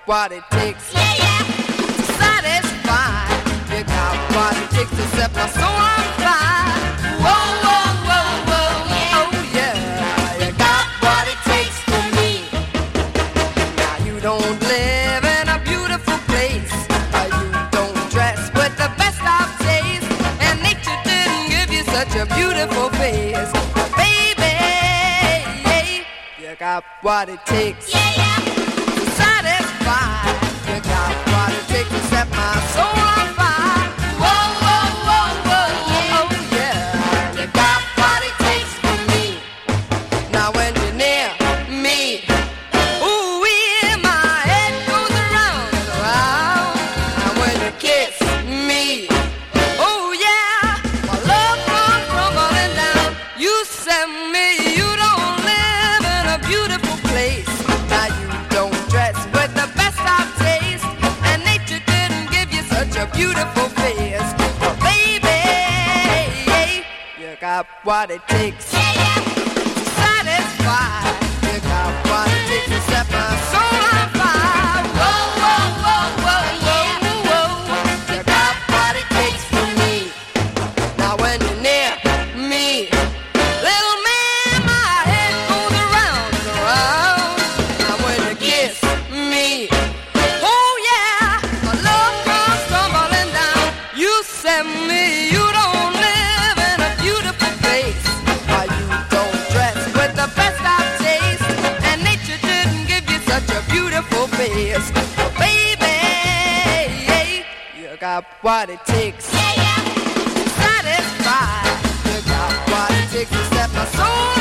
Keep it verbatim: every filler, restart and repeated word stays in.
what it takes. Yeah, yeah. To satisfy. You got what it takes to set my soul on fire. Whoa, whoa, whoa, whoa, yeah. Oh yeah. You got what it takes for me. Now you don't live in a beautiful place. Uh, you don't dress with the best of taste. And nature didn't give you such a beautiful face. Baby, you got what it takes. Yeah, yeah. To satisfy. You got what it takes to set my soul on fire. Whoa, whoa, whoa, whoa, yeah. Oh yeah. You got what it takes for me. Now when you're near me, ooh, yeah, my head goes around and around. And when you kiss me, oh yeah, my love comes crumbling down. You said me, you don't live in a beautiful place. Now you don't dress with the best of taste. And nature didn't give you such a beautiful face. But baby, you got what it takes. Yeah, yeah. To satisfy. You got what it takes to set my soul on fire. Whoa, whoa, whoa, whoa, whoa, whoa. You got what it takes for me. Now when you're near me, little man, my head goes around and around. Now when you kiss me, oh yeah, my love comes tumbling down. You said me, you don't live in a beautiful place. Why you don't dress with the best of taste. And nature didn't give you such a beautiful face. But baby, you got what it takes. Yeah, yeah. To satisfy. You got what it takes to set my soul